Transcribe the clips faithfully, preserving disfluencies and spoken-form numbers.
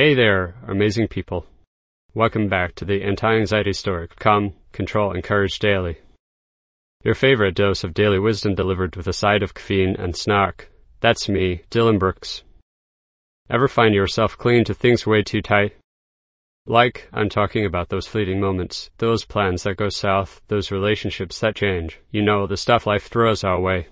Hey there, amazing people. Welcome back to the Anti-Anxiety Story, Calm, Control, and Courage Daily. Your favorite dose of daily wisdom delivered with a side of caffeine and snack. That's me, Dylan Brooks. Ever find yourself clinging to things way too tight? Like, I'm talking about those fleeting moments, those plans that go south, those relationships that change. You know, the stuff life throws our way.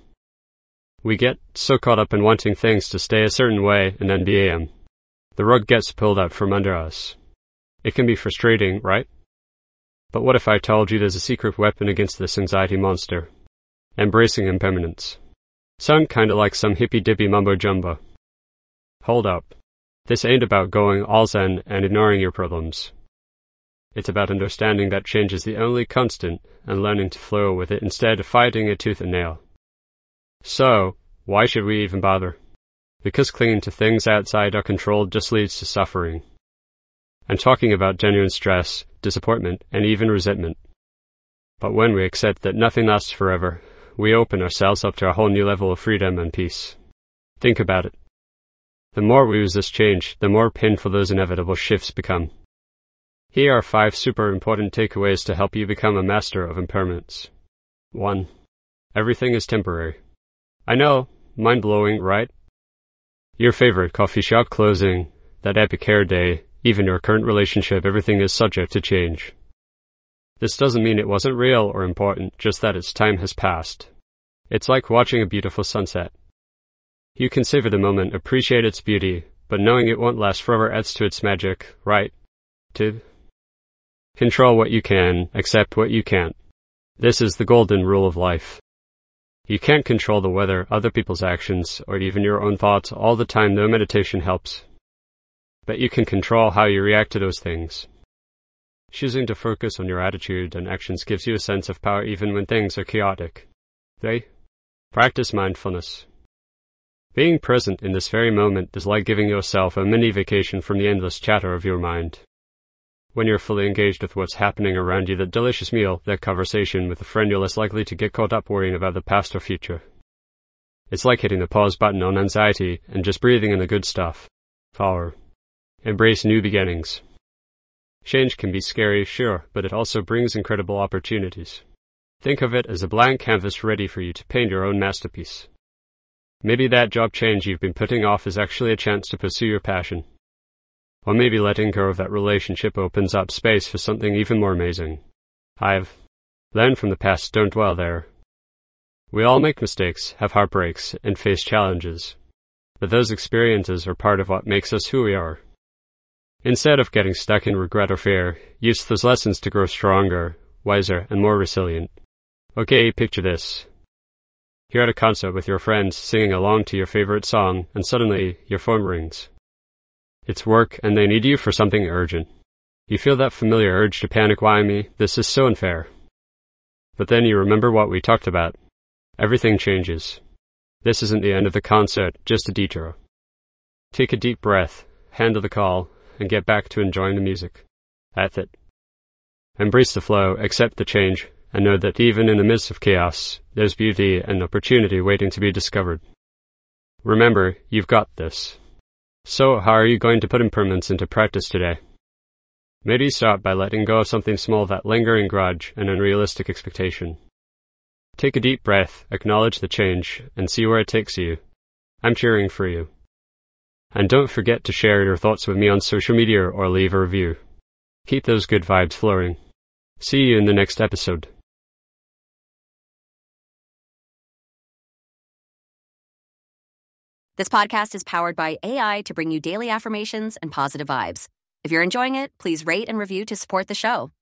We get so caught up in wanting things to stay a certain way and then bam, the rug gets pulled out from under us. It can be frustrating, right? But what if I told you there's a secret weapon against this anxiety monster? Embracing impermanence. Sound kinda like some hippy-dippy mumbo-jumbo. Hold up. This ain't about going all zen and ignoring your problems. It's about understanding that change is the only constant and learning to flow with it instead of fighting it tooth and nail. So, why should we even bother? Because clinging to things outside our control just leads to suffering. I'm talking about genuine stress, disappointment, and even resentment. But when we accept that nothing lasts forever, we open ourselves up to a whole new level of freedom and peace. Think about it. The more we resist change, the more painful those inevitable shifts become. Here are five super important takeaways to help you become a master of impermanence. one. Everything is temporary. I know, mind-blowing, right? Your favorite coffee shop closing, that epic hair day, even your current relationship, everything is subject to change. This doesn't mean it wasn't real or important, just that its time has passed. It's like watching a beautiful sunset. You can savor the moment, appreciate its beauty, but knowing it won't last forever adds to its magic, right? two. Control what you can, accept what you can't. This is the golden rule of life. You can't control the weather, other people's actions, or even your own thoughts all the time, though meditation helps. But you can control how you react to those things. Choosing to focus on your attitude and actions gives you a sense of power even when things are chaotic. three. Practice mindfulness. Being present in this very moment is like giving yourself a mini vacation from the endless chatter of your mind. When you're fully engaged with what's happening around you, that delicious meal, that conversation with a friend, you're less likely to get caught up worrying about the past or future. It's like hitting the pause button on anxiety and just breathing in the good stuff. four. Embrace new beginnings. Change can be scary, sure, but it also brings incredible opportunities. Think of it as a blank canvas ready for you to paint your own masterpiece. Maybe that job change you've been putting off is actually a chance to pursue your passion. Or maybe letting go of that relationship opens up space for something even more amazing. five. Learn from the past, don't dwell there. We all make mistakes, have heartbreaks, and face challenges. But those experiences are part of what makes us who we are. Instead of getting stuck in regret or fear, use those lessons to grow stronger, wiser, and more resilient. Okay, picture this. You're at a concert with your friends singing along to your favorite song, and suddenly your phone rings. It's work, and they need you for something urgent. You feel that familiar urge to panic. Why me? This is so unfair. But then you remember what we talked about. Everything changes. This isn't the end of the concert, just a detour. Take a deep breath, handle the call, and get back to enjoying the music. That's it. Embrace the flow, accept the change, and know that even in the midst of chaos, there's beauty and opportunity waiting to be discovered. Remember, you've got this. So, how are you going to put impermanence into practice today? Maybe start by letting go of something small, that lingering grudge and unrealistic expectation. Take a deep breath, acknowledge the change, and see where it takes you. I'm cheering for you. And don't forget to share your thoughts with me on social media or leave a review. Keep those good vibes flowing. See you in the next episode. This podcast is powered by A I to bring you daily affirmations and positive vibes. If you're enjoying it, please rate and review to support the show.